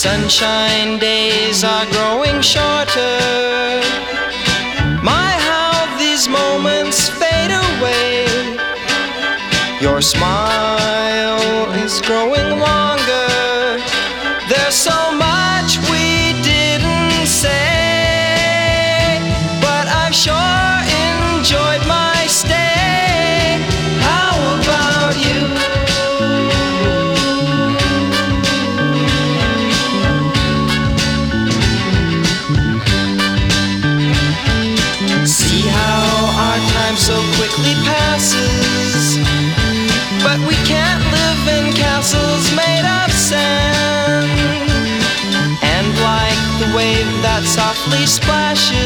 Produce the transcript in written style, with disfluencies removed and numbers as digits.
sunshine days are growing shorter. My, how these moments fade away. Your smile is growing longer. There's so much we didn't say, but I've sure enjoyed my stay. How about you? See how our time so quickly passes, but we can't live in castles made of sand. And like the wave that softly splashes,